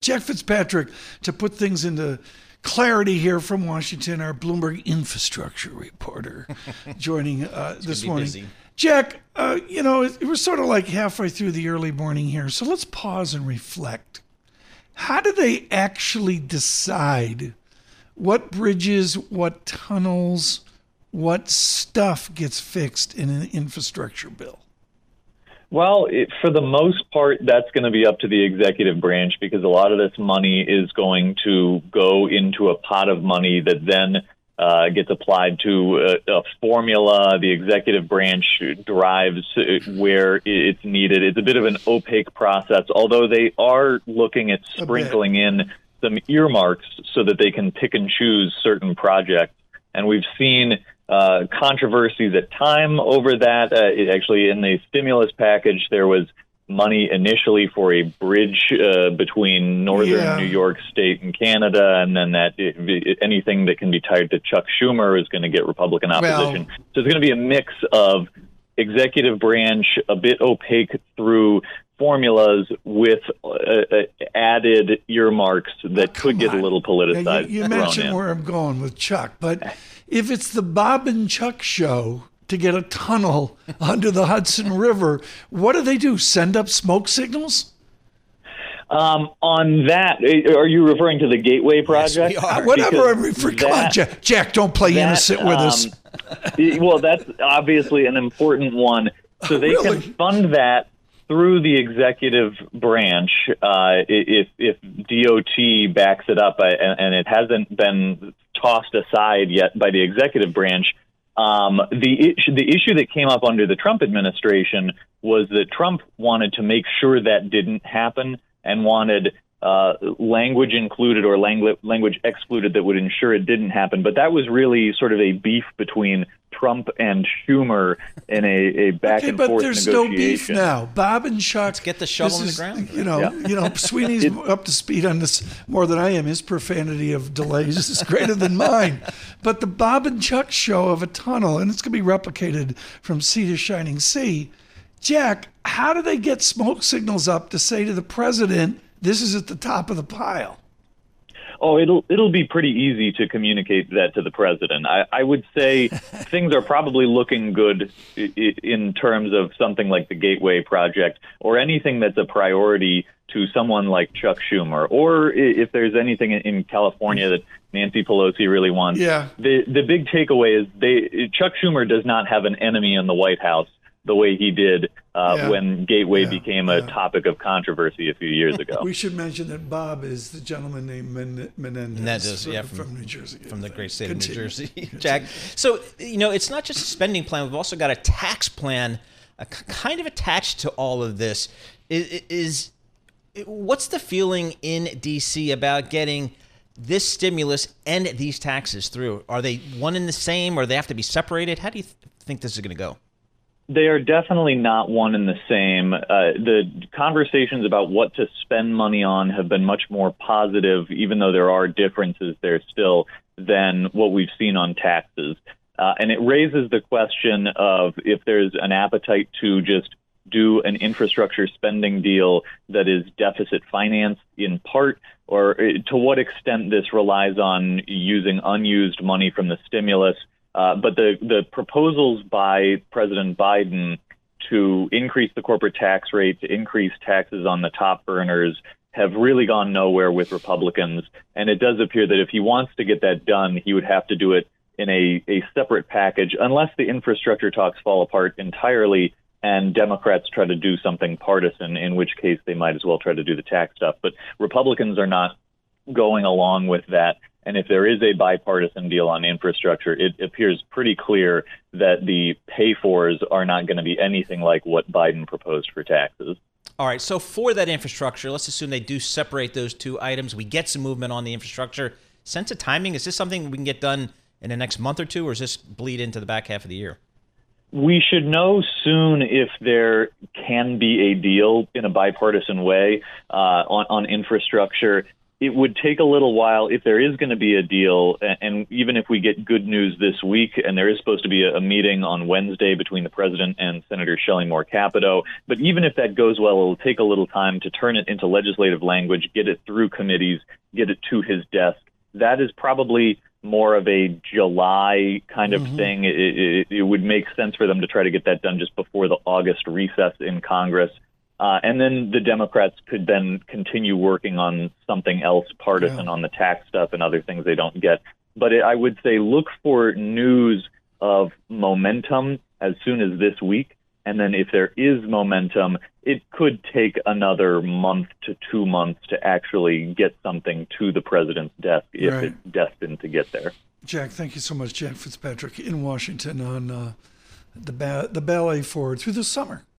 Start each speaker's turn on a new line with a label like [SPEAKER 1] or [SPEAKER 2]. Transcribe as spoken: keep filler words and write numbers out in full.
[SPEAKER 1] Jack Fitzpatrick, to put things into clarity here from Washington, our Bloomberg infrastructure reporter, joining uh, this morning. Busy. Jack, uh, you know, it, it was sort of like halfway through the early morning here, so let's pause and reflect. How do they actually decide what bridges, what tunnels, what stuff gets fixed in an infrastructure bill?
[SPEAKER 2] Well, it, for the most part, that's going to be up to the executive branch, because a lot of this money is going to go into a pot of money that then uh, gets applied to a, a formula. The executive branch drives where it's needed. It's a bit of an opaque process, although they are looking at sprinkling in some earmarks so that they can pick and choose certain projects. And we've seen uh, controversies at time over that. Uh, it actually, in the stimulus package, there was money initially for a bridge uh, between northern yeah. New York State and Canada, and then that it, it, anything that can be tied to Chuck Schumer is going to get Republican opposition. Well, so it's going to be a mix of executive branch, a bit opaque through formulas, with uh, added earmarks that oh, could get on. a little politicized.
[SPEAKER 1] Now, you you mentioned in. where I'm going with Chuck, but if it's the Bob and Chuck show to get a tunnel under the Hudson River, what do they do? Send up smoke signals?
[SPEAKER 2] Um, on that, are you referring to the Gateway project?
[SPEAKER 1] Yes, we are. Whatever I'm referring. Come on, Jack. Jack, don't play that, innocent with um, us.
[SPEAKER 2] Well, that's obviously an important one. So they
[SPEAKER 1] really?
[SPEAKER 2] can fund that through the executive branch uh, if if D O T backs it up, and, and it hasn't been tossed aside yet by the executive branch. Um, the issue, the issue that came up under the Trump administration was that Trump wanted to make sure that didn't happen, and wanted uh, language included or langu- language excluded that would ensure it didn't happen. But that was really sort of a beef between Trump and Schumer in a, a back
[SPEAKER 1] okay,
[SPEAKER 2] and
[SPEAKER 1] but
[SPEAKER 2] forth
[SPEAKER 1] there's
[SPEAKER 2] negotiation.
[SPEAKER 1] no beef now. Bob and Chuck,
[SPEAKER 3] Let's get the shovel in the
[SPEAKER 1] is,
[SPEAKER 3] ground.
[SPEAKER 1] You know,
[SPEAKER 2] yeah.
[SPEAKER 1] you know, Sweeney's it, up to speed on this more than I am. His profanity of delays is greater than mine. But the Bob and Chuck show of a tunnel, and it's going to be replicated from sea to shining sea. Jack, how do they get smoke signals up to say to the president, this is at the top of the pile?
[SPEAKER 2] Oh, it'll it'll be pretty easy to communicate that to the president. I, I would say things are probably looking good i- in terms of something like the Gateway project, or anything that's a priority to someone like Chuck Schumer, or if there's anything in California that Nancy Pelosi really wants.
[SPEAKER 1] Yeah.
[SPEAKER 2] The the big takeaway is they Chuck Schumer does not have an enemy in the White House the way he did uh,
[SPEAKER 1] yeah.
[SPEAKER 2] when Gateway
[SPEAKER 1] yeah.
[SPEAKER 2] became a
[SPEAKER 1] yeah.
[SPEAKER 2] topic of controversy a few years ago.
[SPEAKER 1] We should mention that Bob is the gentleman named Men- Menendez,
[SPEAKER 3] Menendez
[SPEAKER 1] from,
[SPEAKER 3] yeah, from,
[SPEAKER 1] from New Jersey.
[SPEAKER 3] From the great state
[SPEAKER 1] Continue.
[SPEAKER 3] of New Jersey.
[SPEAKER 1] Continue.
[SPEAKER 3] Jack, so, you know, it's not just a spending plan. We've also got a tax plan uh, kind of attached to all of this. Is, is what's the feeling in D C about getting this stimulus and these taxes through? Are they one and the same, or they have to be separated? How do you th- think this is going to go?
[SPEAKER 2] They are definitely not one and the same. Uh, the conversations about what to spend money on have been much more positive, even though there are differences there still, than what we've seen on taxes. Uh, and it raises the question of if there's an appetite to just do an infrastructure spending deal that is deficit financed in part, or to what extent this relies on using unused money from the stimulus. Uh, but the, the proposals by President Biden to increase the corporate tax rate, to increase taxes on the top earners, have really gone nowhere with Republicans. And it does appear that if he wants to get that done, he would have to do it in a, a separate package, unless the infrastructure talks fall apart entirely and Democrats try to do something partisan, in which case they might as well try to do the tax stuff. But Republicans are not going along with that. And if there is a bipartisan deal on infrastructure, it appears pretty clear that the pay-fors are not going to be anything like what Biden proposed for taxes.
[SPEAKER 3] All right, so for that infrastructure, let's assume they do separate those two items. We get some movement on the infrastructure. Sense of timing, is this something we can get done in the next month or two, or does this bleed into the back half of the year?
[SPEAKER 2] We should know soon if there can be a deal in a bipartisan way uh, on, on infrastructure. it would take a little while if there is going to be a deal. And even if we get good news this week, and there is supposed to be a meeting on Wednesday between the president and Senator Shelley Moore Capito, but even if that goes well, it'll take a little time to turn it into legislative language, get it through committees, get it to his desk. That is probably more of a July kind of mm-hmm. thing. It, it, it would make sense for them to try to get that done just before the August recess in Congress. Uh, and then the Democrats could then continue working on something else partisan yeah. on the tax stuff and other things they don't get. But it, I would say look for news of momentum as soon as this week. And then if there is momentum, it could take another month to two months to actually get something to the president's desk if right. it's destined to get there.
[SPEAKER 1] Jack, thank you so much. Jack Fitzpatrick in Washington on uh, the ba- the ballet for Through the Summer.